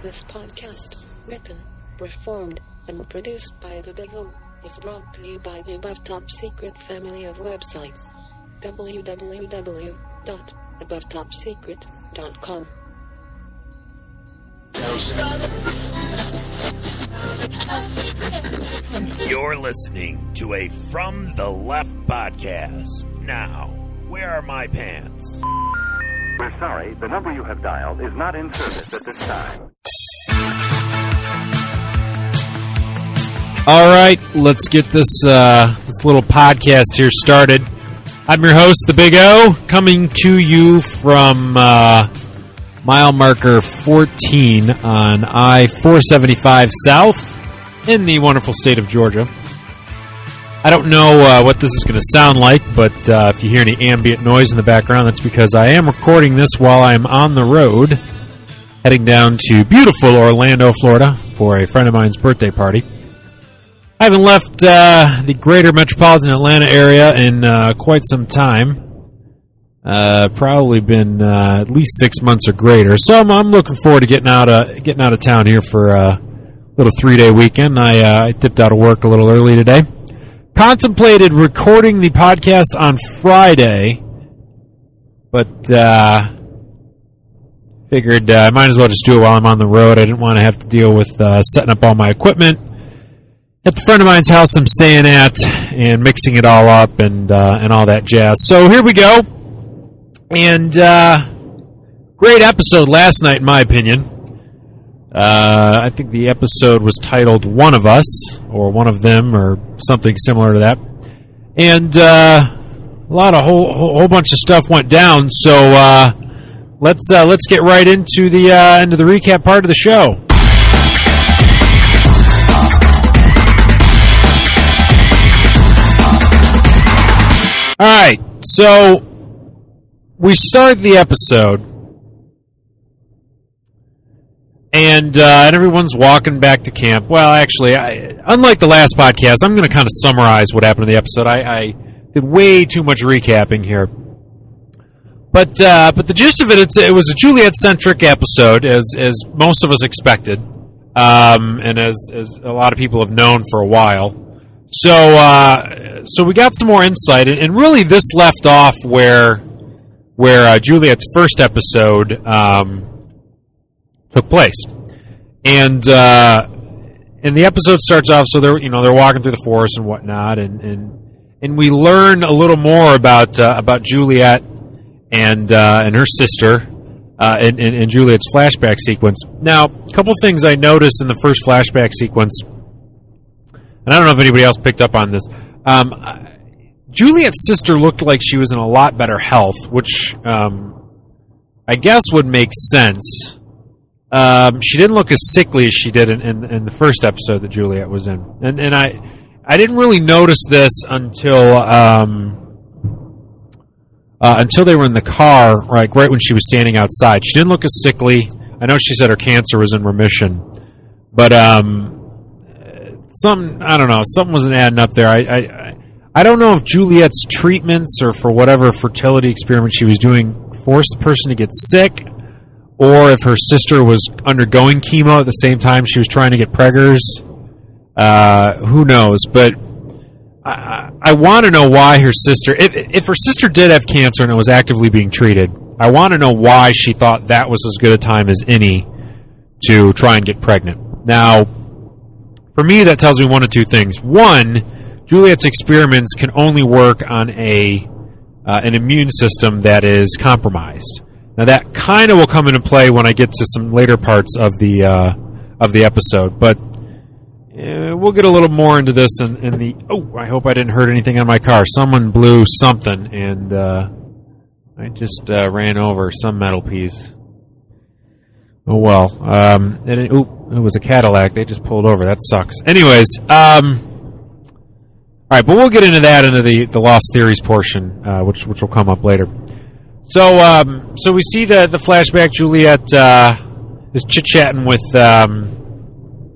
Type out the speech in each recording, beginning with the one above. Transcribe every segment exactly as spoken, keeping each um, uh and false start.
This podcast, written, performed, and produced by The Big O, is brought to you by the Above Top Secret family of websites. w w w dot above top secret dot com. You're listening to a From the Left podcast. Now, where are my pants? We're sorry, the number you have dialed is not in service at this time. All right, let's get this uh, this little podcast here started. I'm your host, The Big O, coming to you from uh, mile marker fourteen on I four seventy-five South in the wonderful state of Georgia. I don't know uh, what this is going to sound like, but uh, if you hear any ambient noise in the background, that's because I am recording this while I'm on the road, heading down to beautiful Orlando, Florida, for a friend of mine's birthday party. I haven't left uh, the greater metropolitan Atlanta area in uh, quite some time. Uh, probably been uh, at least six months or greater. So I'm, I'm looking forward to getting out of getting out of town here for a little three-day weekend. I, uh, I dipped out of work a little early today. Contemplated recording the podcast on Friday, but uh, figured uh, I might as well just do it while I'm on the road. I didn't want to have to deal with uh, setting up all my equipment at the friend of mine's house I'm staying at and mixing it all up and uh, and all that jazz. So here we go. And uh, great episode last night, in my opinion. Uh, I think the episode was titled One of Us, or One of Them, or something similar to that. And uh, a lot of whole, whole whole bunch of stuff went down. So uh, let's uh, let's get right into the uh, into the recap part of the show. All right, so we start the episode, and, uh, and everyone's walking back to camp. Well, actually, I, unlike the last podcast, I'm going to kind of summarize what happened in the episode. I, I did way too much recapping here, but uh, but the gist of it, it's, it was a Juliet-centric episode, as as most of us expected, um, and as as a lot of people have known for a while. So, uh, so we got some more insight, and, and really this left off where, where uh, Juliet's first episode um, took place, and uh, and the episode starts off. So they're you know they're walking through the forest and whatnot, and and, and we learn a little more about uh, about Juliet and uh, and her sister uh, in, in, in Juliet's flashback sequence. Now, a couple things I noticed in the first flashback sequence. And I don't know if anybody else picked up on this. Um, Juliet's sister looked like she was in a lot better health, which um, I guess would make sense. Um, she didn't look as sickly as she did in, in, in the first episode that Juliet was in. And, and I I didn't really notice this until um, uh, until they were in the car, like right when she was standing outside. She didn't look as sickly. I know she said her cancer was in remission. But... Um, Something I don't know. Something wasn't adding up there. I, I I don't know if Juliet's treatments or for whatever fertility experiment she was doing forced the person to get sick, or if her sister was undergoing chemo at the same time she was trying to get preggers. Uh, who knows? But I, I want to know why her sister, if if her sister did have cancer and it was actively being treated, I want to know why she thought that was as good a time as any to try and get pregnant. Now. For me, that tells me one of two things. One, Juliet's experiments can only work on a uh, an immune system that is compromised. Now, that kind of will come into play when I get to some later parts of the uh, of the episode, but uh, we'll get a little more into this in, in the. Oh, I hope I didn't hurt anything on my car. Someone blew something, and uh, I just uh, ran over some metal piece. Oh well. Um, and it, ooh, it was a Cadillac. They just pulled over. That sucks. Anyways, um, all right, but we'll get into that into the, the Lost Theories portion, uh, which which will come up later. So, um, so we see the the flashback. Juliet uh, is chit chatting with um,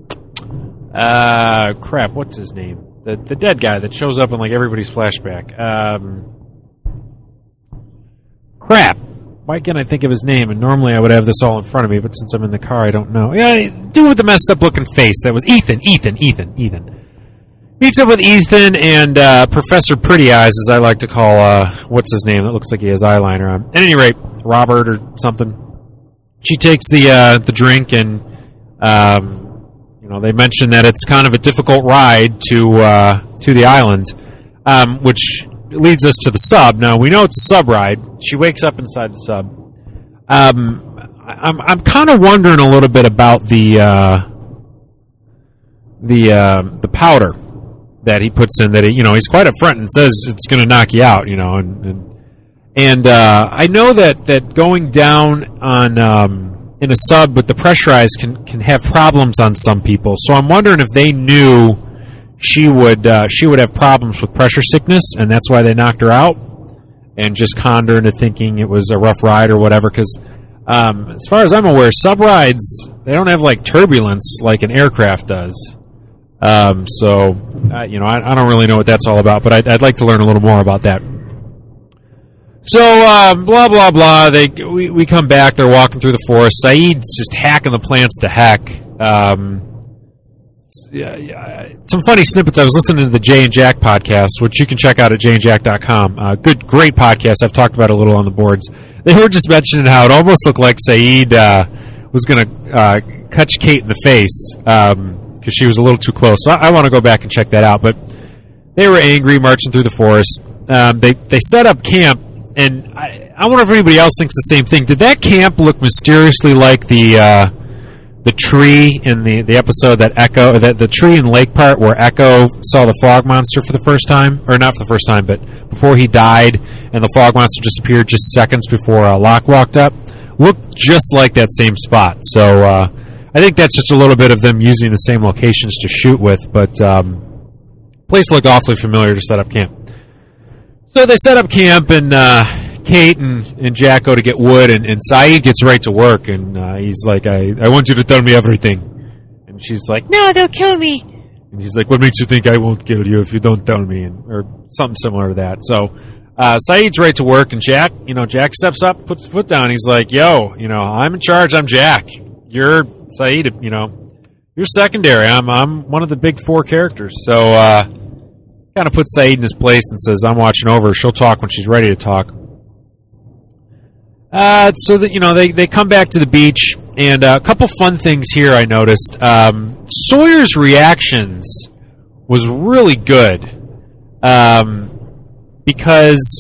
uh, crap. What's his name? The the dead guy that shows up in like everybody's flashback. Um, crap. why can't I think of his name? And normally I would have this all in front of me, but since I'm in the car, I don't know. Yeah, dude with the messed up looking face. That was Ethan, Ethan, Ethan, Ethan. Meets up with Ethan and uh, Professor Pretty Eyes, as I like to call, uh, what's his name? It looks like he has eyeliner on. At any rate, Robert or something. She takes the uh, the drink, and um, you know they mention that it's kind of a difficult ride to uh, to the island, um, which leads us to the sub. Now we know it's a sub ride. She wakes up inside the sub. Um, I'm I'm kind of wondering a little bit about the uh, the uh, the powder that he puts in. That he, you know he's quite upfront and says it's going to knock you out. You know, and. and And uh, I know that, that going down on um, in a sub with the pressurized can, can have problems on some people. So I'm wondering if they knew she would uh, she would have problems with pressure sickness, and that's why they knocked her out, and just conned her into thinking it was a rough ride or whatever. Because um, as far as I'm aware, sub rides, they don't have like turbulence like an aircraft does. Um, so uh, you know, I, I don't really know what that's all about, but I'd, I'd like to learn a little more about that. So, uh, blah, blah, blah. They we, we come back. They're walking through the forest. Saeed's just hacking the plants to heck. Um, yeah, yeah, some funny snippets. I was listening to the Jay and Jack podcast, which you can check out at jay and jack dot com. Uh, good, great podcast. I've talked about it a little on the boards. They were just mentioning how it almost looked like Saeed uh, was going to uh, catch Kate in the face because um, she was a little too close. So I, I want to go back and check that out. But they were angry, marching through the forest. Um, they they set up camp. And I, I wonder if anybody else thinks the same thing. Did that camp look mysteriously like the uh, the tree in the, the episode that Echo, that the tree in Lake Part where Echo saw the fog monster for the first time, or not for the first time, but before he died, and the fog monster disappeared just seconds before uh, Locke walked up? Looked just like that same spot. So uh, I think that's just a little bit of them using the same locations to shoot with, but um, place looked awfully familiar to set up camp. So they set up camp, and uh, Kate and, and Jack go to get wood, and, and Saeed gets right to work, and uh, he's like, I, I want you to tell me everything. And she's like, no, don't kill me. And he's like, what makes you think I won't kill you if you don't tell me? And, or something similar to that. So uh, Saeed's right to work, and Jack, you know, Jack steps up, puts his foot down. He's like, yo, you know, I'm in charge. I'm Jack. You're Saeed, you know. You're secondary. I'm I'm one of the big four characters. So, uh... kind of puts Saeed in his place and says, I'm watching over her. She'll talk when she's ready to talk. Uh, so that, you know, they, they come back to the beach, and uh, a couple fun things here I noticed. Um, Sawyer's reactions was really good um, because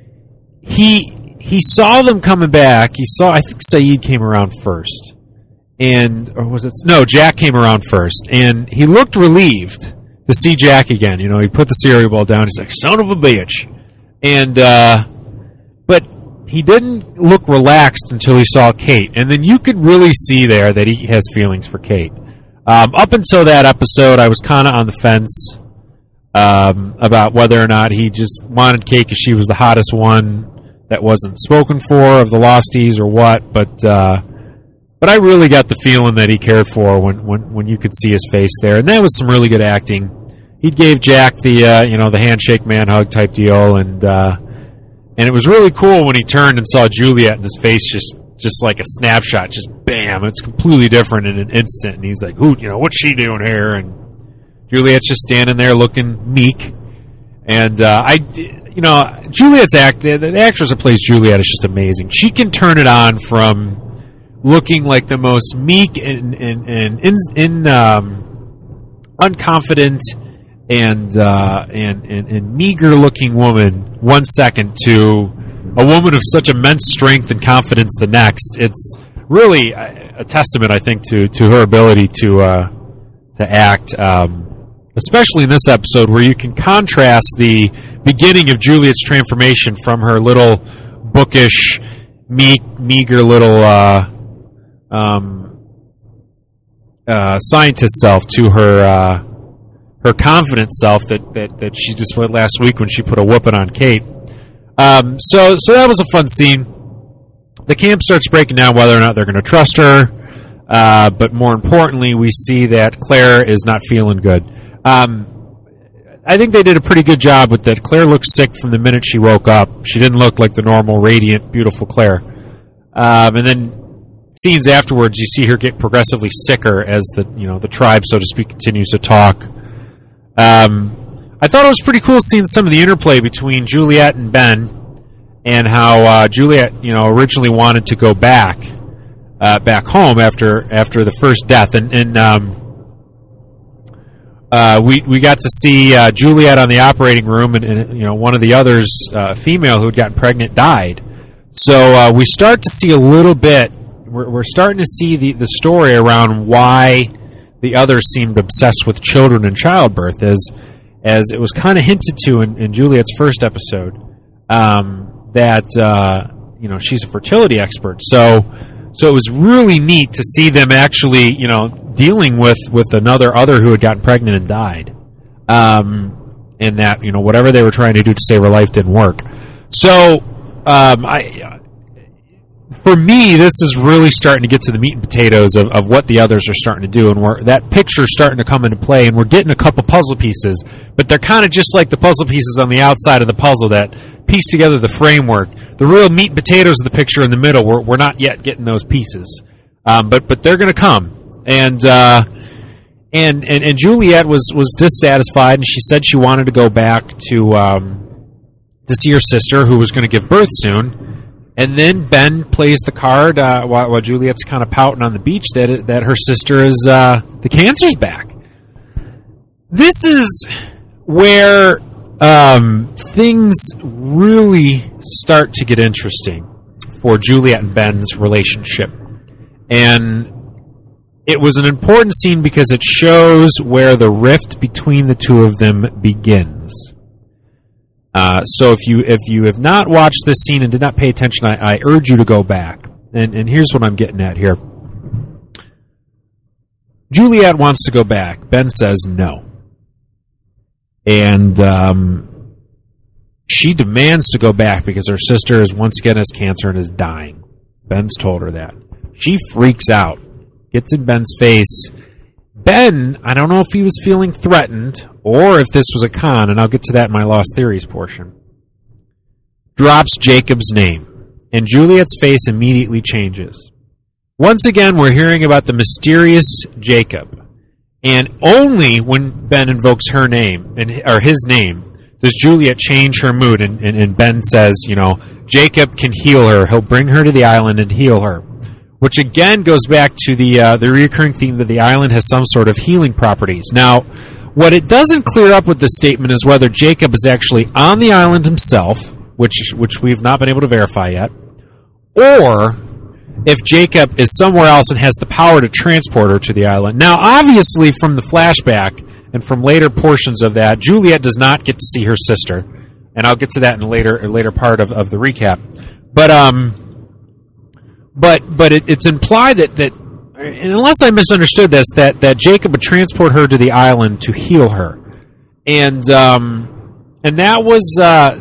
he he saw them coming back. He saw, I think Saeed came around first. And, or was it, no, Jack came around first. And he looked relieved to see Jack again. You know, he put the cereal bowl down. He's like, son of a bitch. And, uh, but he didn't look relaxed until he saw Kate. And then you could really see there that he has feelings for Kate. Um, up until that episode, I was kind of on the fence um, about whether or not he just wanted Kate because she was the hottest one that wasn't spoken for of the Losties or what. But, uh, but I really got the feeling that he cared for when, when, when you could see his face there. And that was some really good acting. He gave Jack the uh, you know the handshake man hug type deal, and uh, and it was really cool when he turned and saw Juliet, and his face just just like a snapshot, just bam, it's completely different in an instant. And he's like, "Who, you know, what's she doing here?" And Juliet's just standing there looking meek. And uh, I, you know, Juliet's act, the, the actress that plays Juliet is just amazing. She can turn it on from looking like the most meek and and and in, in um, unconfident. And, uh, and and and meager-looking woman one second to a woman of such immense strength and confidence the next. It's really a, a testament, I think, to, to her ability to uh, to act, um, especially in this episode where you can contrast the beginning of Juliet's transformation from her little bookish, meek, meager little uh, um, uh, scientist self to her. Uh, her confident self that, that, that she displayed last week when she put a whooping on Kate. Um, so so that was a fun scene. The camp starts breaking down whether or not they're going to trust her, uh, but more importantly, we see that Claire is not feeling good. Um, I think they did a pretty good job with that. Claire looked sick from the minute she woke up. She didn't look like the normal, radiant, beautiful Claire. Um, and then scenes afterwards, you see her get progressively sicker as the you know the tribe, so to speak, continues to talk. Um, I thought it was pretty cool seeing some of the interplay between Juliet and Ben, and how uh, Juliet, you know, originally wanted to go back, uh, back home after after the first death, and, and um, uh, we we got to see uh, Juliet on the operating room, and, and you know one of the others, uh, female who had gotten pregnant, died. So uh, we start to see a little bit. We're, we're starting to see the the story around why the others seemed obsessed with children and childbirth, as as it was kind of hinted to in, in Juliet's first episode, um, that uh, you know she's a fertility expert. So so it was really neat to see them actually you know dealing with, with another other who had gotten pregnant and died, um, and that you know whatever they were trying to do to save her life didn't work. So um, I. For me, this is really starting to get to the meat and potatoes of, of what the others are starting to do, and we're, that picture's starting to come into play, and we're getting a couple puzzle pieces, but they're kind of just like the puzzle pieces on the outside of the puzzle that piece together the framework. The real meat and potatoes of the picture in the middle, we're, we're not yet getting those pieces, um, but but they're going to come. And, uh, and and and Juliet was, was dissatisfied, and she said she wanted to go back to um, to see her sister, who was going to give birth soon. And then Ben plays the card uh, while, while Juliet's kind of pouting on the beach that it, that her sister is uh, the cancer's back. This is where um, things really start to get interesting for Juliet and Ben's relationship, and it was an important scene because it shows where the rift between the two of them begins. Uh, so if you if you have not watched this scene and did not pay attention, I, I urge you to go back. And, and here's what I'm getting at here. Juliet wants to go back. Ben says no. And um, she demands to go back because her sister is once again has cancer and is dying. Ben's told her that. She freaks out, gets in Ben's face. Ben, I don't know if he was feeling threatened or if this was a con, and I'll get to that in my Lost Theories portion, drops Jacob's name, and Juliet's face immediately changes. Once again, we're hearing about the mysterious Jacob, and only when Ben invokes her name, and or his name, does Juliet change her mood, and, and, and Ben says, you know, Jacob can heal her. He'll bring her to the island and heal her. Which again goes back to the uh, the recurring theme that the island has some sort of healing properties. Now, what it doesn't clear up with this statement is whether Jacob is actually on the island himself, which which we've not been able to verify yet, or if Jacob is somewhere else and has the power to transport her to the island. Now, obviously, from the flashback and from later portions of that, Juliet does not get to see her sister, and I'll get to that in a later a later part of, of the recap. But um. But but it, it's implied that, that, and unless I misunderstood this, that, that Jacob would transport her to the island to heal her, and um, and that was uh,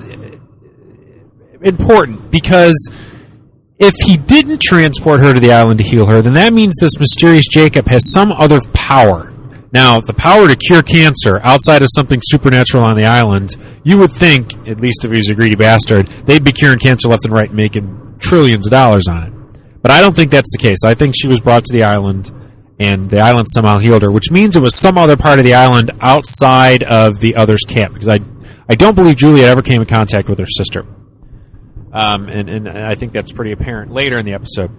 important because if he didn't transport her to the island to heal her, then that means this mysterious Jacob has some other power. Now, the power to cure cancer outside of something supernatural on the island, you would think, at least if he was a greedy bastard, they'd be curing cancer left and right, and making trillions of dollars on it. But I don't think that's the case. I think she was brought to the island, and the island somehow healed her, which means it was some other part of the island outside of the other's camp, because I I don't believe Juliet ever came in contact with her sister. Um, and, and I think that's pretty apparent later in the episode.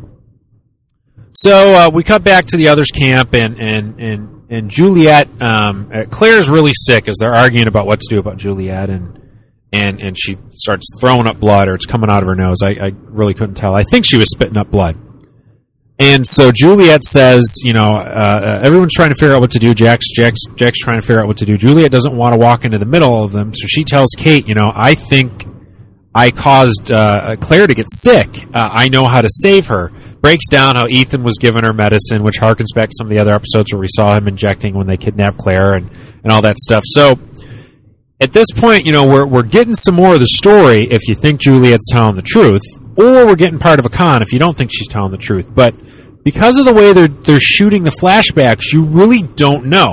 So uh, we cut back to the other's camp, and, and, and, and Juliet, um, Claire's really sick as they're arguing about what to do about Juliet, and And and she starts throwing up blood, or it's coming out of her nose. I, I really couldn't tell. I think she was spitting up blood. And so Juliet says, you know, uh, everyone's trying to figure out what to do. Jack's, Jack's, Jack's trying to figure out what to do. Juliet doesn't want to walk into the middle of them, so she tells Kate, you know, I think I caused uh, Claire to get sick. Uh, I know how to save her. Breaks down how Ethan was giving her medicine, which harkens back to some of the other episodes where we saw him injecting when they kidnapped Claire and, and all that stuff. So at this point, you know, we're we're getting some more of the story if you think Juliet's telling the truth, or we're getting part of a con if you don't think she's telling the truth. But because of the way they're they're shooting the flashbacks, you really don't know.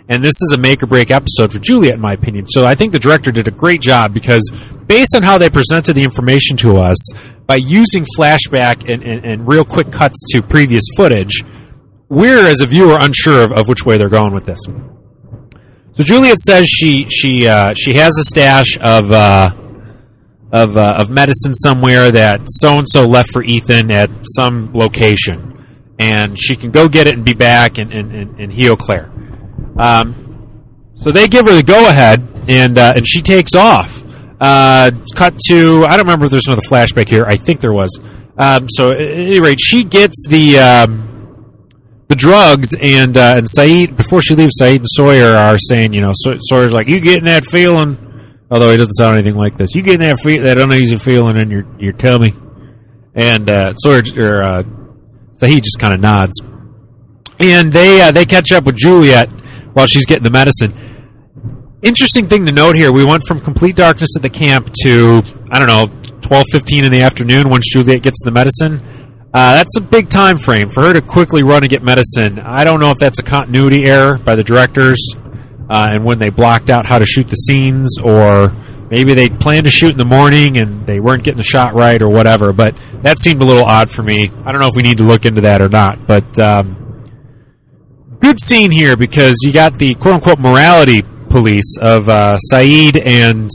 And this is a make-or-break episode for Juliet, in my opinion. So I think the director did a great job because based on how they presented the information to us, by using flashback and, and, and real quick cuts to previous footage, we're, as a viewer, unsure of, of which way they're going with this. So Juliet says she she uh, she has a stash of uh, of uh, of medicine somewhere that so-and-so left for Ethan at some location, and she can go get it and be back and, and, and, and heal Claire. Um, so they give her the go-ahead, and uh, and she takes off. Uh, cut to, I don't remember if there's another flashback here. I think there was. Um, so at any rate, she gets the um, the drugs, and uh, and Saeed, before she leaves, Saeed and Sawyer are saying, you know, Sawyer's like, you getting that feeling? Although he doesn't sound anything like this. You getting that fe- that uneasy feeling in your, your tummy? And uh, Sawyer, or uh, Saeed just kind of nods. And they uh, they catch up with Juliet while she's getting the medicine. Interesting thing to note here, we went from complete darkness at the camp to, I don't know, twelve fifteen in the afternoon once Juliet gets the medicine. Uh, that's a big time frame for her to quickly run and get medicine. I don't know if that's a continuity error by the directors uh, and when they blocked out how to shoot the scenes, or maybe they planned to shoot in the morning and they weren't getting the shot right or whatever, but that seemed a little odd for me. I don't know if we need to look into that or not, but um, good scene here because you got the quote-unquote morality police of uh, Saeed and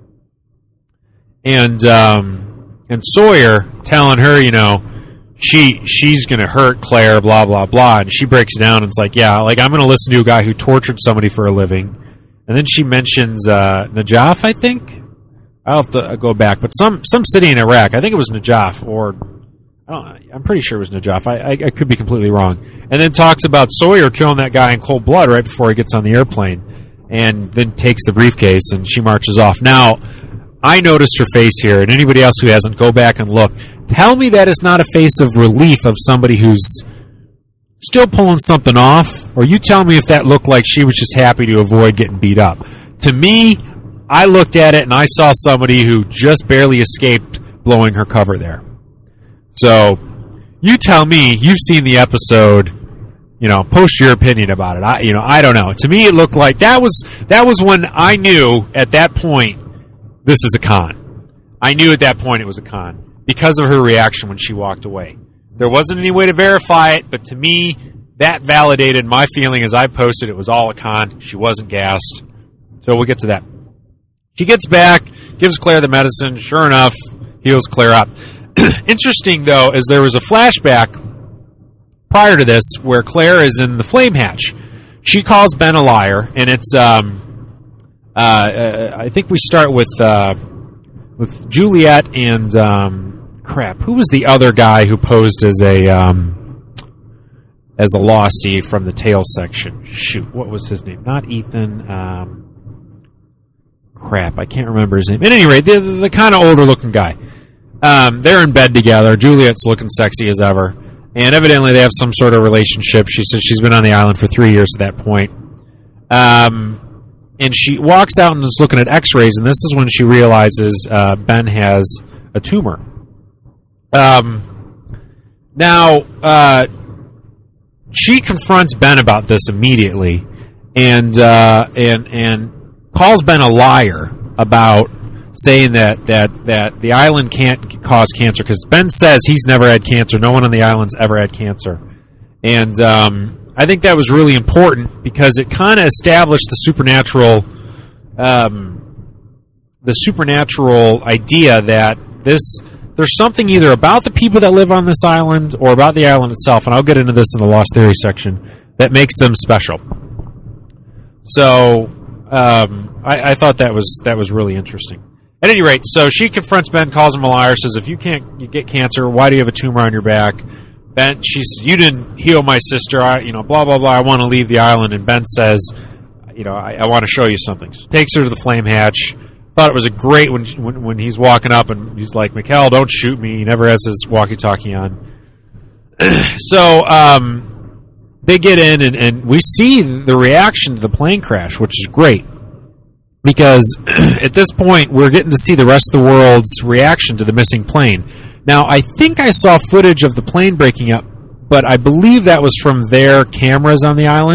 and um, and Sawyer telling her, you know, she she's gonna hurt Claire, blah blah blah, and she breaks down and it's like, yeah, like I'm gonna listen to a guy who tortured somebody for a living, and then she mentions uh, Najaf, I think. I'll have to go back, but some some city in Iraq, I think it was Najaf, or I don't know, I'm pretty sure it was Najaf. I, I I could be completely wrong. And then talks about Sawyer killing that guy in cold blood right before he gets on the airplane. And then takes the briefcase and she marches off. Now, I noticed her face here, and anybody else who hasn't, go back and look. Tell me that is not a face of relief of somebody who's still pulling something off, or you tell me if that looked like she was just happy to avoid getting beat up. To me, I looked at it and I saw somebody who just barely escaped blowing her cover there. So, you tell me, you've seen the episode. You know, post your opinion about it. I, you know, I don't know. To me, it looked like that was that was when I knew at that point this is a con. I knew at that point it was a con because of her reaction when she walked away. There wasn't any way to verify it, but to me, that validated my feeling as I posted. It was all a con. She wasn't gassed. So we'll get to that. She gets back, gives Claire the medicine. Sure enough, heals Claire up. Interesting though, is there was a flashback prior to this, where Claire is in the flame hatch. She calls Ben a liar, and it's, um, uh, uh, I think we start with, uh, with Juliet and, um, crap, who was the other guy who posed as a, um, as a Losty from the tail section? Shoot, what was his name? Not Ethan, um, crap, I can't remember his name. At any rate, the, the, the kind of older looking guy. Um, they're in bed together. Juliet's looking sexy as ever. And evidently they have some sort of relationship. She says she's been on the island for three years at that point. Um, and she walks out and is looking at x-rays, and this is when she realizes uh, Ben has a tumor. Um, now, uh, she confronts Ben about this immediately and, uh, and, and calls Ben a liar about saying that, that, that the island can't cause cancer, because Ben says he's never had cancer. No one on the island's ever had cancer. And um, I think that was really important because it kind of established the supernatural um, the supernatural idea that this there's something either about the people that live on this island or about the island itself, and I'll get into this in the Lost Theory section, that makes them special. So um, I, I thought that was that was really interesting. At any rate, so she confronts Ben, calls him a liar, says, if you can't you get cancer, why do you have a tumor on your back? Ben, she says, you didn't heal my sister, I, you know, blah, blah, blah, I want to leave the island. And Ben says, you know, I, I want to show you something. So takes her to the flame hatch. Thought it was a great when, when when he's walking up and he's like, Mikkel, don't shoot me. He never has his walkie-talkie on. so um, they get in, and, and we see the reaction to the plane crash, which is great. Because at this point, we're getting to see the rest of the world's reaction to the missing plane. Now, I think I saw footage of the plane breaking up, but I believe that was from their cameras on the island.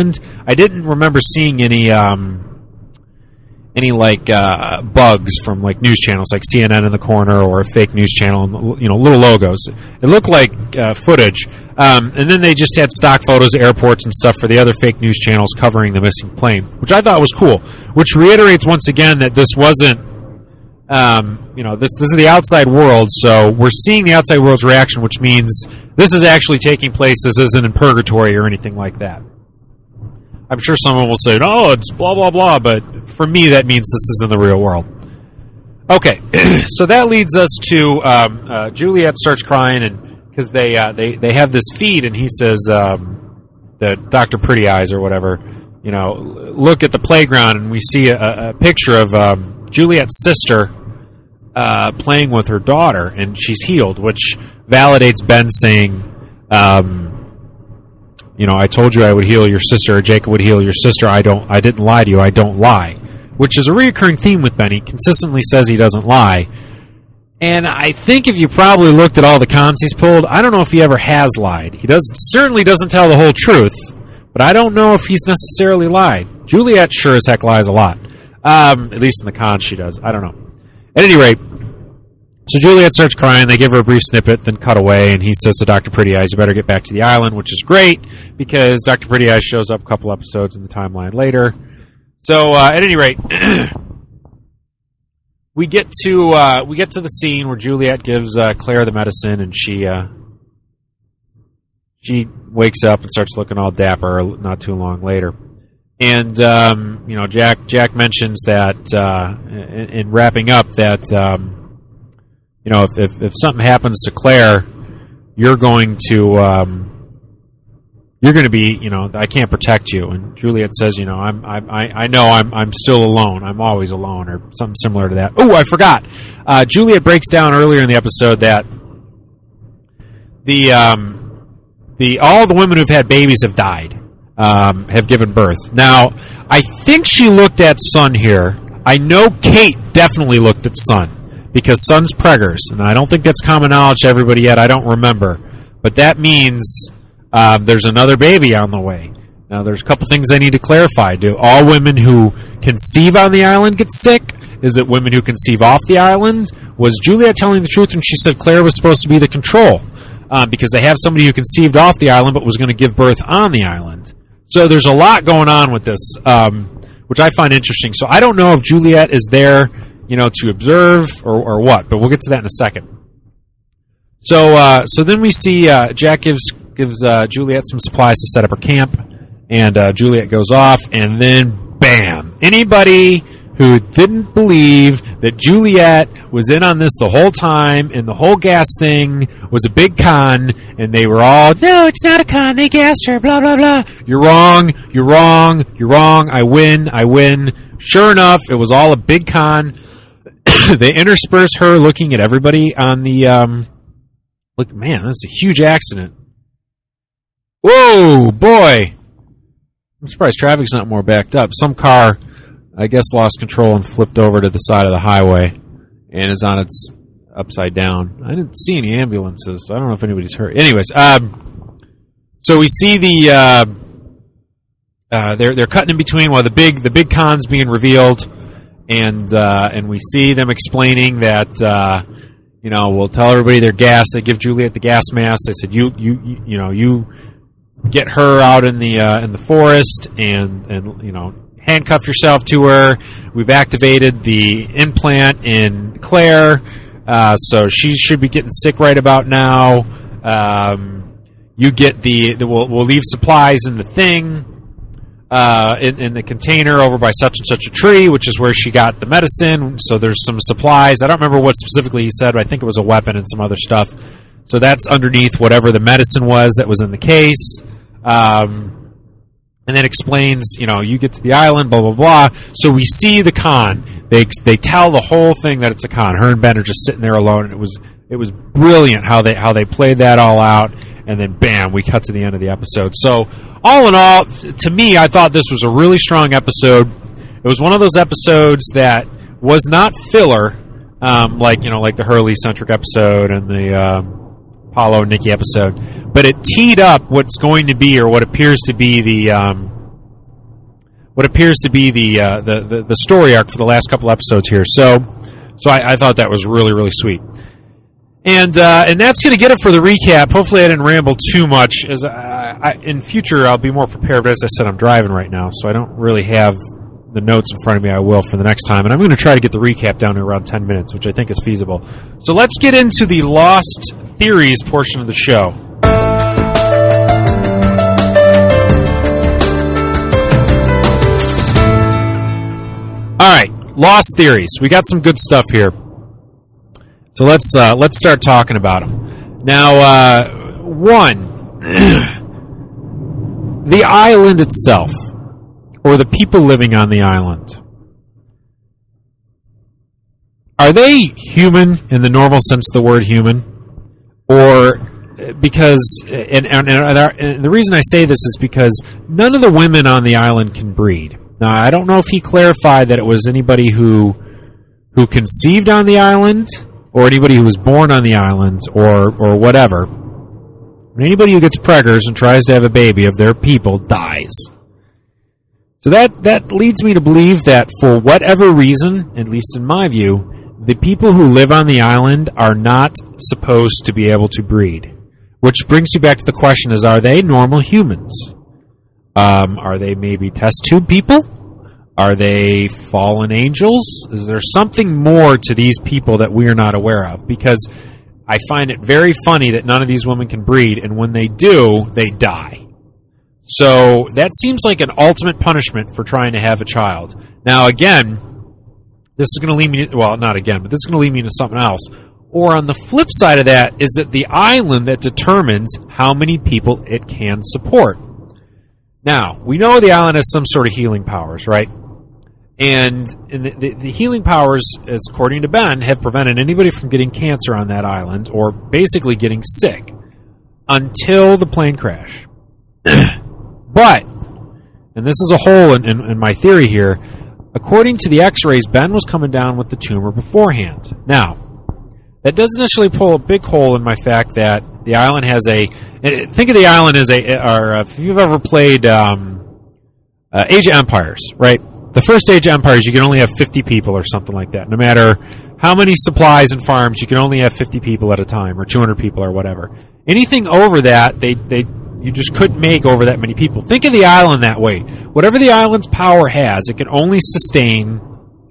I didn't remember seeing any um, any like uh, bugs from like news channels like C N N in the corner or a fake news channel, and, you know, little logos. It looked like uh, footage, um, and then they just had stock photos of airports and stuff for the other fake news channels covering the missing plane, which I thought was cool. Which reiterates once again that this wasn't, um, you know, this this is the outside world, so we're seeing the outside world's reaction, which means this is actually taking place. This isn't in purgatory or anything like that. I'm sure someone will say, no, it's blah, blah, blah, but for me, that means this is in the real world. Okay, so that leads us to um, uh, Juliet starts crying, and because they, uh, they they have this feed, and he says, um, that Doctor Pretty Eyes or whatever, you know, look at the playground, and we see a, a picture of um, Juliet's sister uh, playing with her daughter, and she's healed, which validates Ben saying, um, you know, I told you I would heal your sister, or Jacob would heal your sister. I don't. I didn't lie to you. I don't lie, which is a recurring theme with Ben. He consistently says he doesn't lie, and I think if you probably looked at all the cons he's pulled, I don't know if he ever has lied. He does certainly doesn't tell the whole truth, but I don't know if he's necessarily lied. Juliet sure as heck lies a lot, um, at least in the cons she does. I don't know. At any rate. So Juliet starts crying, they give her a brief snippet, then cut away, and he says to Doctor Pretty Eyes, you better get back to the island, which is great, because Doctor Pretty Eyes shows up a couple episodes in the timeline later. So, uh, at any rate, we get to uh, we get to the scene where Juliet gives uh, Claire the medicine, and she uh, she wakes up and starts looking all dapper not too long later. And, um, you know, Jack Jack mentions that, uh, in, in wrapping up, that... Um, You know, if, if if something happens to Claire, you're going to um, you're going to be, you know, I can't protect you. And Juliet says, you know, I'm I I know I'm I'm still alone. I'm always alone, or something similar to that. Oh, I forgot. Uh, Juliet breaks down earlier in the episode that the um, the all the women who've had babies have died, um, have given birth. Now, I think she looked at Sun here. I know Kate definitely looked at Sun. Because Sun's preggers, and I don't think that's common knowledge to everybody yet. I don't remember. But that means uh, there's another baby on the way. Now, there's a couple things I need to clarify. Do all women who conceive on the island get sick? Is it women who conceive off the island? Was Juliet telling the truth when she said Claire was supposed to be the control? Uh, because they have somebody who conceived off the island but was going to give birth on the island. So there's a lot going on with this, um, which I find interesting. So I don't know if Juliet is there, you know, to observe or, or what, but we'll get to that in a second. So, uh, so then we see uh, Jack gives gives uh, Juliet some supplies to set up her camp, and uh, Juliet goes off, and then bam! Anybody who didn't believe that Juliet was in on this the whole time, and the whole gas thing was a big con, and they were all, no, it's not a con, they gassed her, blah blah blah. You're wrong. You're wrong. You're wrong. I win. I win. Sure enough, it was all a big con. They intersperse her looking at everybody on the, um, look, man, that's a huge accident. Whoa, boy. I'm surprised traffic's not more backed up. Some car, I guess, lost control and flipped over to the side of the highway and is on its upside down. I didn't see any ambulances, so I don't know if anybody's hurt. Anyways, um, so we see the, uh, uh, they're, they're cutting in between while the big, the big con's being revealed. And uh, and we see them explaining that, uh, you know, we'll tell everybody their gas. They give Juliet the gas mask. They said, you you you, you know, you get her out in the uh, in the forest and and you know, handcuff yourself to her. We've activated the implant in Claire, uh, so she should be getting sick right about now. Um, you get the, the we'll, we'll leave supplies in the thing. Uh, in, in the container over by such and such a tree, which is where she got the medicine. So there's some supplies. I don't remember what specifically he said, but I think it was a weapon and some other stuff. So that's underneath whatever the medicine was that was in the case. Um, and then explains, you know, you get to the island, blah, blah, blah. So we see the con. They they tell the whole thing that it's a con. Her and Ben are just sitting there alone, and it was it was brilliant how they how they played that all out. And then, bam, we cut to the end of the episode. So, all in all, to me, I thought this was a really strong episode. It was one of those episodes that was not filler, um, like, you know, like the Hurley-centric episode and the uh, Apollo and Nikki episode. But it teed up what's going to be, or what appears to be, the um, what appears to be the, uh, the, the the story arc for the last couple episodes here. So, so I, I thought that was really, really sweet. And uh, and that's going to get it for the recap. Hopefully I didn't ramble too much. As I, I, in future, I'll be more prepared. But as I said, I'm driving right now, so I don't really have the notes in front of me. I will for the next time. And I'm going to try to get the recap down to around ten minutes, which I think is feasible. So let's get into the Lost Theories portion of the show. All right, Lost Theories. We got some good stuff here. So let's uh, let's start talking about them. Now, uh, one, the island itself, or the people living on the island, are they human in the normal sense of the word human? Or because, and, and, and, our, and the reason I say this is because none of the women on the island can breed. Now, I don't know if he clarified that it was anybody who who conceived on the island, or anybody who was born on the island, or or whatever. But anybody who gets preggers and tries to have a baby of their people dies. So that, that leads me to believe that for whatever reason, at least in my view, the people who live on the island are not supposed to be able to breed. Which brings me back to the question is, are they normal humans? Um, are they maybe test tube people? Are they fallen angels? Is there something more to these people that we are not aware of? Because I find it very funny that none of these women can breed, and when they do, they die. So that seems like an ultimate punishment for trying to have a child. Now, again, this is going to lead me to, well, not again, but this is going to lead me to something else. Or on the flip side of that is that the island that determines how many people it can support. Now, we know the island has some sort of healing powers, right? And in the, the, the healing powers, as according to Ben, have prevented anybody from getting cancer on that island, or basically getting sick, until the plane crash. But, and this is a hole in, in, in my theory here, according to the x-rays, Ben was coming down with the tumor beforehand. Now, that doesn't necessarily pull a big hole in my fact that the island has a... Think of the island as a... Or if you've ever played um, uh, Age of Empires, right? The first Age of Empires, you can only have fifty people or something like that. No matter how many supplies and farms, you can only have fifty people at a time, or two hundred people, or whatever. Anything over that, they they you just couldn't make over that many people. Think of the island that way. Whatever the island's power has, it can only sustain,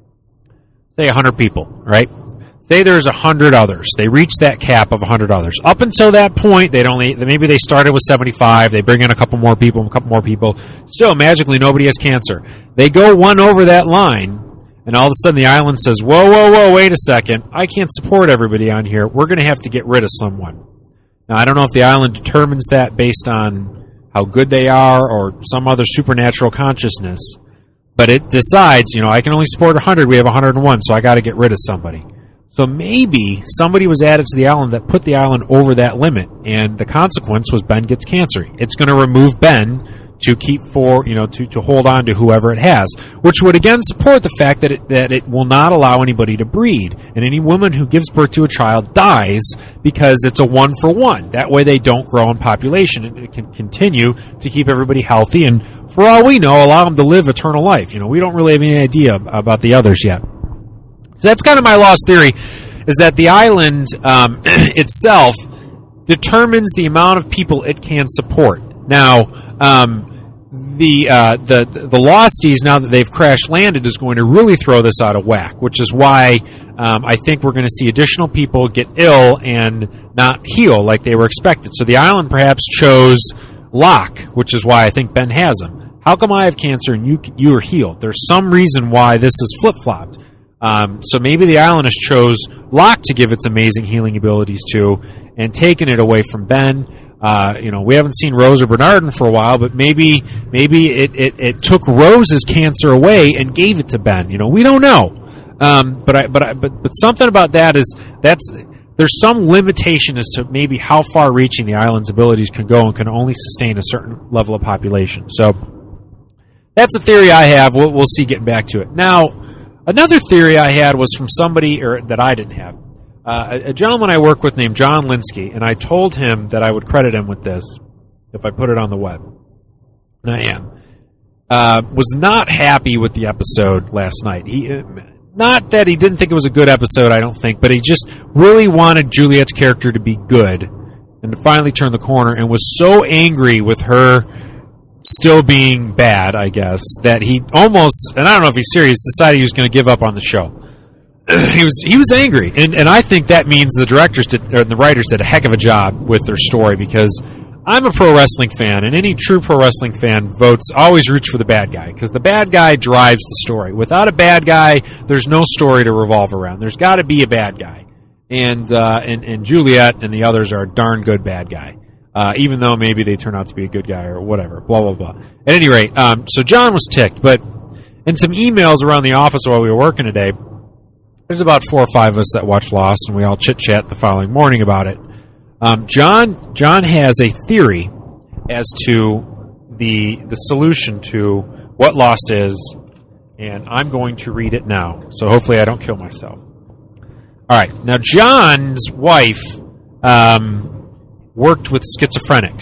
say, one hundred people, right? Say there's one hundred others. They reach that cap of one hundred others. Up until that point, they'd only maybe they started with seventy-five. They bring in a couple more people, a couple more people. Still, magically, nobody has cancer. They go one over that line, and all of a sudden the island says, whoa, whoa, whoa, wait a second. I can't support everybody on here. We're going to have to get rid of someone. Now, I don't know if the island determines that based on how good they are or some other supernatural consciousness, but it decides, you know, I can only support one hundred. We have one hundred one, so I got to get rid of somebody. So maybe somebody was added to the island that put the island over that limit, and the consequence was Ben gets cancer. It's going to remove Ben to keep for, you know, to, to hold on to whoever it has, which would again support the fact that it, that it will not allow anybody to breed, and any woman who gives birth to a child dies because it's a one for one. That way they don't grow in population, and it can continue to keep everybody healthy, and for all we know, allow them to live eternal life. You know, we don't really have any idea about the others yet. So that's kind of my lost theory, is that the island um, itself determines the amount of people it can support. Now, um, the, uh, the the Losties, now that they've crash landed, is going to really throw this out of whack, which is why um, I think we're going to see additional people get ill and not heal like they were expected. So the island perhaps chose Locke, which is why I think Ben has him. How come I have cancer and you you are healed? There's some reason why this is flip-flopped. Um, so maybe the island has chose Locke to give its amazing healing abilities to, and taken it away from Ben. Uh, you know, we haven't seen Rose or Bernardin for a while, but maybe maybe it, it, it took Rose's cancer away and gave it to Ben. You know, we don't know. Um, but I but I, but but something about that is that's there's some limitation as to maybe how far-reaching the island's abilities can go and can only sustain a certain level of population. So that's a theory I have. We'll, we'll see getting back to it now. Another theory I had was from somebody or that I didn't have. Uh, a, a gentleman I work with named John Linsky, and I told him that I would credit him with this if I put it on the web. And I am. uh, was not happy with the episode last night. He, uh, not that he didn't think it was a good episode, I don't think, but he just really wanted Juliet's character to be good and to finally turn the corner, and was so angry with her still being bad, I guess, that he almost, and I don't know if he's serious, decided he was going to give up on the show. he was he was angry, and and I think that means the directors did, or the writers did a heck of a job with their story, because I'm a pro wrestling fan, and any true pro wrestling fan votes always roots for the bad guy, because the bad guy drives the story. Without a bad guy, there's no story to revolve around. There's got to be a bad guy, and uh, and and Juliet and the others are a darn good bad guy, uh, even though maybe they turn out to be a good guy or whatever. Blah blah blah. At any rate, um, so John was ticked, but in some emails around the office while we were working today, there's about four or five of us that watch Lost, and we all chit-chat the following morning about it. Um, John John has a theory as to the the solution to what Lost is, and I'm going to read it now, so hopefully I don't kill myself. All right. Now, John's wife um, worked with schizophrenics,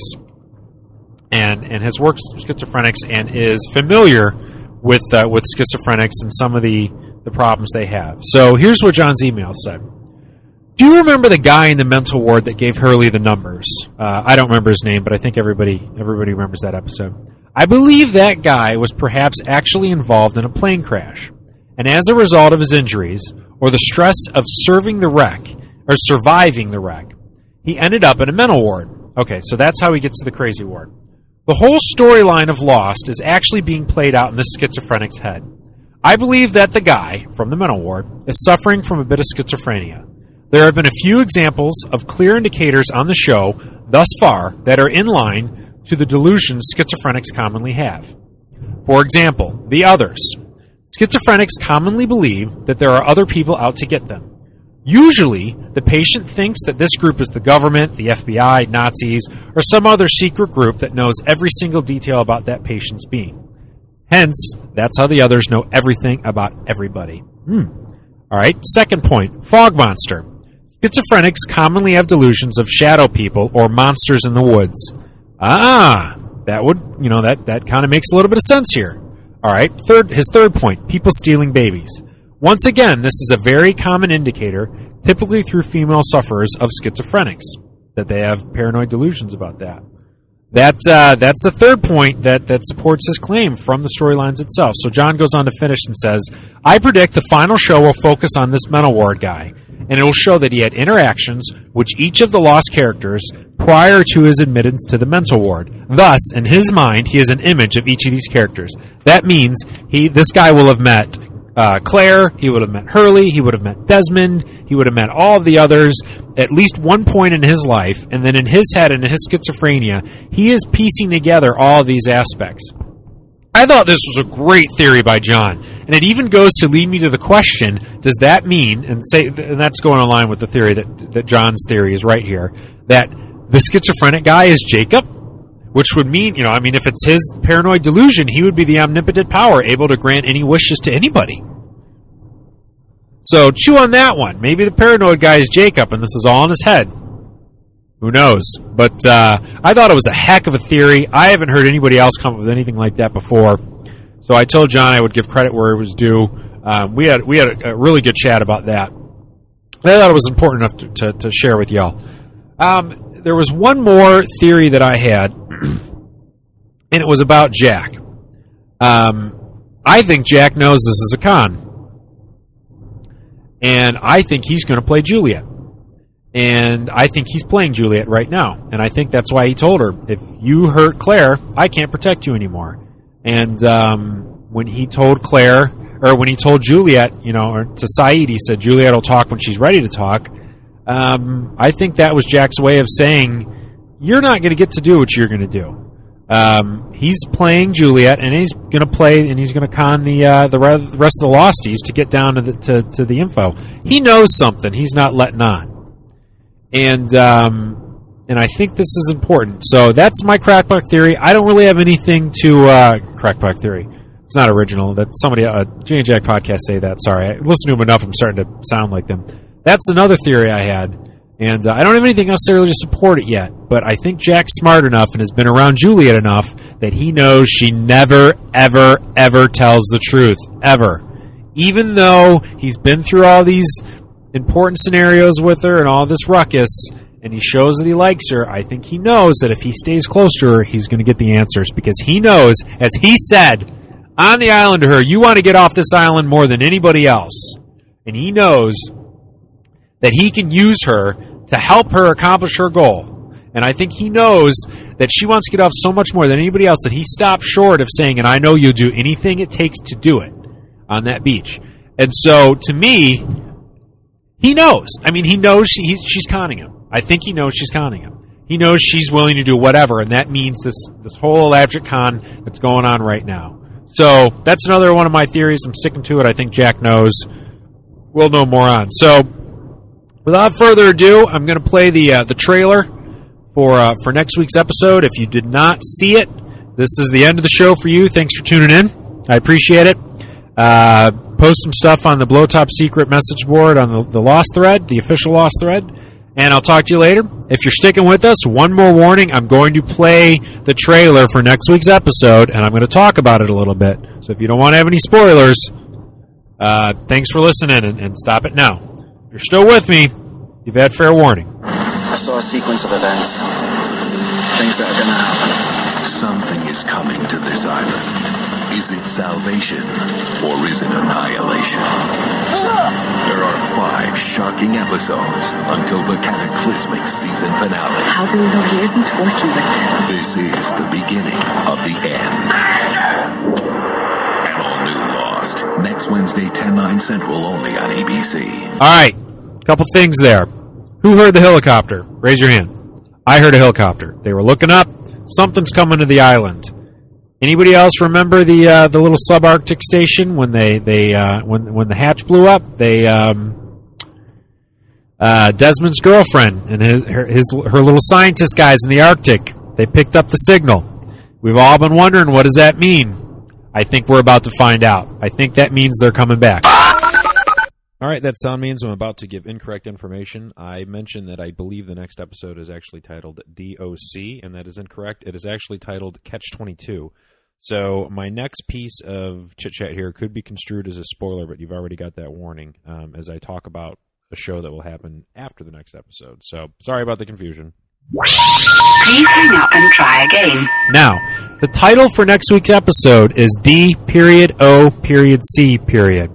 and, and has worked with schizophrenics and is familiar with uh, with schizophrenics and some of the the problems they have. So here's what John's email said. Do you remember the guy in the mental ward that gave Hurley the numbers? Uh, I don't remember his name, but I think everybody everybody remembers that episode. I believe that guy was perhaps actually involved in a plane crash, and as a result of his injuries, or the stress of serving the wreck, or surviving the wreck, he ended up in a mental ward. Okay, so that's how he gets to the crazy ward. The whole storyline of Lost is actually being played out in this schizophrenic's head. I believe that the guy from the mental ward is suffering from a bit of schizophrenia. There have been a few examples of clear indicators on the show thus far that are in line to the delusions schizophrenics commonly have. For example, the others. Schizophrenics commonly believe that there are other people out to get them. Usually, the patient thinks that this group is the government, the F B I, Nazis, or some other secret group that knows every single detail about that patient's being. Hence, that's how the others know everything about everybody. Hmm. All right, second point, fog monster. Schizophrenics commonly have delusions of shadow people or monsters in the woods. Ah, that would, you know, that, that kind of makes a little bit of sense here. All right, third, his third point, people stealing babies. Once again, this is a very common indicator, typically through female sufferers of schizophrenics, that they have paranoid delusions about that. That uh, that's the third point that, that supports his claim from the storylines itself. So John goes on to finish and says, I predict the final show will focus on this mental ward guy, and it will show that he had interactions with each of the lost characters prior to his admittance to the mental ward. Thus, in his mind, he has an image of each of these characters. That means he this guy will have met uh, Claire, he would have met Hurley, he would have met Desmond, he would have met all of the others at least one point in his life, and then in his head and in his schizophrenia, he is piecing together all of these aspects. I thought this was a great theory by John, and it even goes to lead me to the question, does that mean, and say, and that's going in line with the theory that, that John's theory is right here, that the schizophrenic guy is Jacob? Which would mean, you know, I mean, if it's his paranoid delusion, he would be the omnipotent power, able to grant any wishes to anybody. So chew on that one. Maybe the paranoid guy is Jacob, and this is all in his head. Who knows? But uh, I thought it was a heck of a theory. I haven't heard anybody else come up with anything like that before. So I told John I would give credit where it was due. Um, we had we had a, a really good chat about that. I thought it was important enough to, to, to share with y'all. Um, there was one more theory that I had, and it was about Jack. Um, I think Jack knows this is a con. And I think he's going to play Juliet. And I think he's playing Juliet right now. And I think that's why he told her, if you hurt Claire, I can't protect you anymore. And um, when he told Claire, or when he told Juliet, you know, or to Saeed, he said, Juliet will talk when she's ready to talk. Um, I think that was Jack's way of saying, you're not going to get to do what you're going to do. Um, he's playing Juliet, and he's going to play, and he's going to con the uh, the rest of the Losties to get down to the to, to the info. He knows something. He's not letting on, and um, and I think this is important. So that's my crackpot theory. I don't really have anything to uh, crackpot theory. It's not original. That somebody uh, Jay and Jack podcast say that. Sorry, I listen to them enough. I'm starting to sound like them. That's another theory I had. And uh, I don't have anything necessarily to support it yet, but I think Jack's smart enough and has been around Juliet enough that he knows she never, ever, ever tells the truth. Ever. Even though he's been through all these important scenarios with her and all this ruckus, and he shows that he likes her, I think he knows that if he stays close to her, he's going to get the answers. Because he knows, as he said on the island to her, you want to get off this island more than anybody else. And he knows that he can use her to help her accomplish her goal. And I think he knows that she wants to get off so much more than anybody else that he stopped short of saying, and I know you'll do anything it takes to do it on that beach. And so, to me, he knows. I mean, he knows she, he's, she's conning him. I think he knows she's conning him. He knows she's willing to do whatever, and that means this, this whole elaborate con that's going on right now. So, that's another one of my theories. I'm sticking to it. I think Jack knows. We'll know more on. So, without further ado, I'm going to play the uh, the trailer for uh, for next week's episode. If you did not see it, this is the end of the show for you. Thanks for tuning in. I appreciate it. Uh, post some stuff on the Blow Top Secret message board on the, the Lost thread, the official Lost thread, and I'll talk to you later. If you're sticking with us, one more warning. I'm going to play the trailer for next week's episode, and I'm going to talk about it a little bit. So if you don't want to have any spoilers, uh, thanks for listening, and, and stop it now. If you're still with me, you've had fair warning. I saw a sequence of events. Things that are going to happen. Something is coming to this island. Is it salvation, or is it annihilation? There are five shocking episodes until the cataclysmic season finale. How do we know he isn't working with them? This is the beginning of the end. An all-new Lost. Next Wednesday, ten, nine Central, only on A B C. All right, couple things there. Who heard the helicopter? Raise your hand. I heard a helicopter. They were looking up. Something's coming to the island. Anybody else remember the uh, the little subarctic station when they they uh, when when the hatch blew up? They um, uh, Desmond's girlfriend and his her, his her little scientist guys in the Arctic. They picked up the signal. We've all been wondering, what does that mean? I think we're about to find out. I think that means they're coming back. All right, that sound means I'm about to give incorrect information. I mentioned that I believe the next episode is actually titled D O C, and that is incorrect. It is actually titled Catch twenty-two. So my next piece of chit-chat here could be construed as a spoiler, but you've already got that warning um, as I talk about a show that will happen after the next episode. So sorry about the confusion. Please hang up and try again. Now, the title for next week's episode is D period O period C period.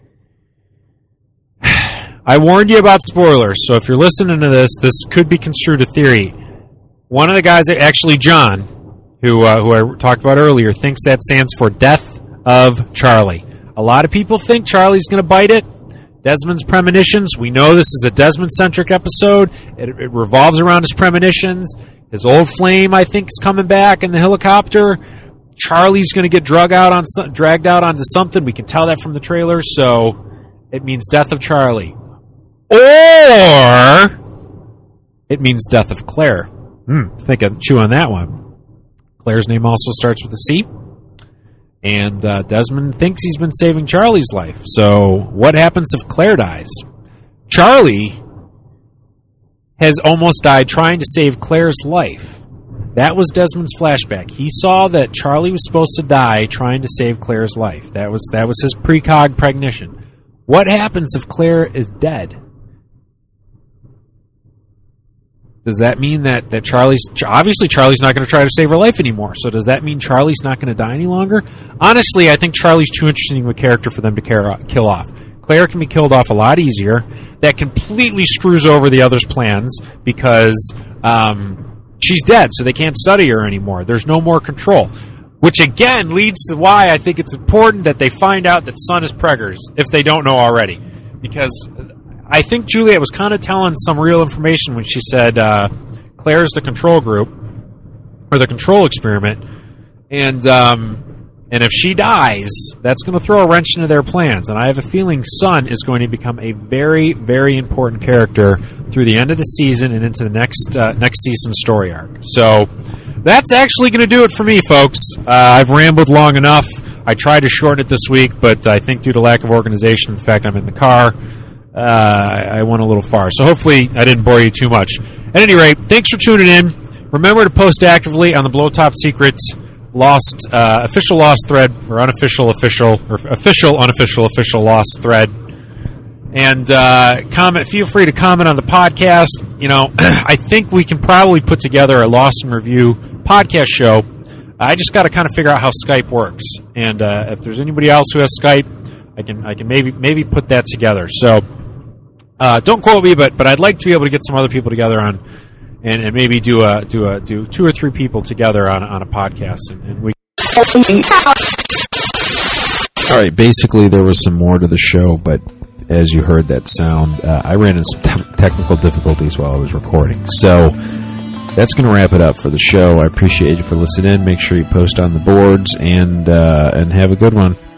I warned you about spoilers, so if you're listening to this, this could be construed a theory. One of the guys, actually John, who uh, who I talked about earlier, thinks that stands for Death of Charlie. A lot of people think Charlie's going to bite it. Desmond's premonitions. We know this is a Desmond-centric episode. It, it revolves around his premonitions. His old flame, I think, is coming back in the helicopter. Charlie's going to get drug out on dragged out onto something. We can tell that from the trailer, so it means Death of Charlie. Or it means Death of Claire. Hmm, think of chew on that one. Claire's name also starts with a C. And uh, Desmond thinks he's been saving Charlie's life. So what happens if Claire dies? Charlie has almost died trying to save Claire's life. That was Desmond's flashback. He saw that Charlie was supposed to die trying to save Claire's life. That was that was his precog precognition. What happens if Claire is dead? Does that mean that, that Charlie's... Obviously, Charlie's not going to try to save her life anymore. So does that mean Charlie's not going to die any longer? Honestly, I think Charlie's too interesting of a character for them to care, kill off. Claire can be killed off a lot easier. That completely screws over the others' plans because um, she's dead, so they can't study her anymore. There's no more control. Which, again, leads to why I think it's important that they find out that Sun is preggers, if they don't know already. Because I think Juliet was kind of telling some real information when she said uh, Claire's the control group, or the control experiment, and um, and if she dies, that's going to throw a wrench into their plans. And I have a feeling Sun is going to become a very, very important character through the end of the season and into the next uh, next season's story arc. So that's actually going to do it for me, folks. Uh, I've rambled long enough. I tried to shorten it this week, but I think due to lack of organization, in fact, I'm in the car, uh, I went a little far. So hopefully I didn't bore you too much. At any rate, thanks for tuning in. Remember to post actively on the Blow Top Secrets Lost uh, official Lost thread, or unofficial official, or official unofficial official Lost thread. And uh, comment. Feel free to comment on the podcast. You know, I think we can probably put together a Lost in Review podcast show. I just got to kind of figure out how Skype works, and uh, if there's anybody else who has Skype, I can I can maybe maybe put that together. So uh, don't quote me, but but I'd like to be able to get some other people together on, and, and maybe do a do a do two or three people together on on a podcast, and, and we. All right, basically there was some more to the show, but as you heard that sound, uh, I ran into some te- technical difficulties while I was recording. So that's going to wrap it up for the show. I appreciate you for listening in. Make sure you post on the boards, and uh, and have a good one.